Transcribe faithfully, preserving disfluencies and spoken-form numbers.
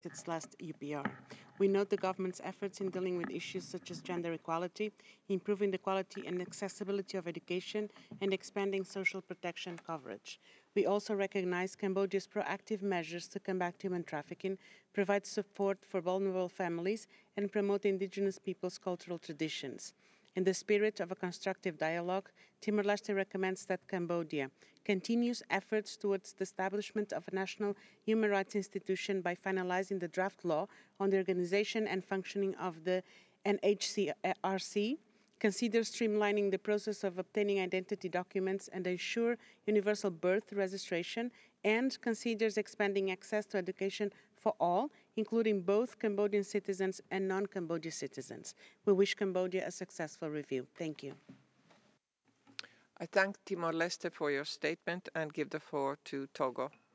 its last U P R. We note the government's efforts in dealing with issues such as gender equality, improving the quality and accessibility of education, and expanding social protection coverage. We also recognize Cambodia's proactive measures to combat human trafficking, provide support for vulnerable families, and promote indigenous peoples' cultural traditions. In the spirit of a constructive dialogue, Timor Leste recommends that Cambodia continues efforts towards the establishment of a national human rights institution by finalizing the draft law on the organization and functioning of the N H C R C, consider streamlining the process of obtaining identity documents and ensure universal birth registration, and considers expanding access to education for all, including both Cambodian citizens and non-Cambodian citizens. We wish Cambodia a successful review. Thank you. I thank Timor-Leste for your statement and give the floor to Togo.